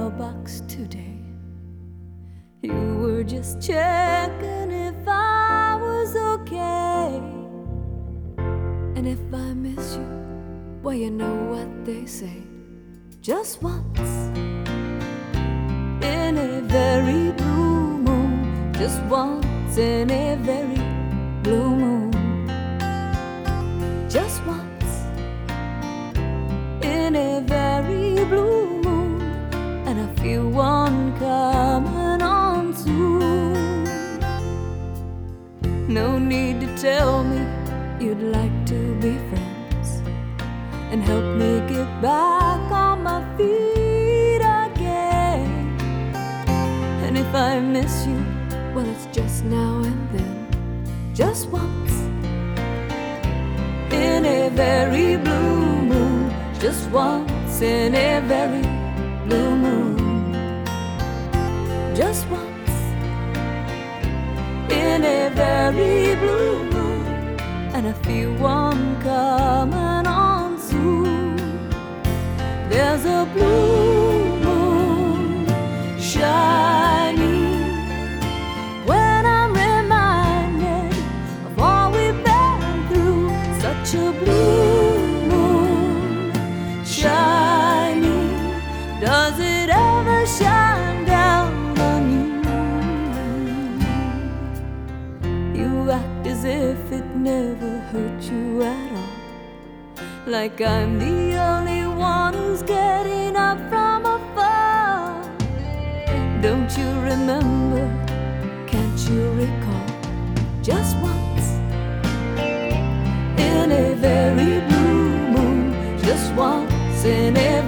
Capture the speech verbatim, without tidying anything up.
mailbox today. You were just checking if I was okay. And if I miss you, well, you know what they say. Just once in a very blue moon, just once in a very blue moon, just once in a very blue moon, and I feel one coming on soon. No need to tell me you'd like to be friends and help me get back on my feet again. And if I miss you, well, it's just now and then, just once in a very blue moon, just once in a very blue moon, just once in a very blue moon, and I feel one coming on soon. There's a blue moon shining when I'm reminded of all we've been through. Such a blue moon shining, does it ever shine down on you? You act as if it never hurt you at all, like I'm the only one who's getting up from a fall. Don't you remember, can't you recall, just once in a very blue moon, just once in a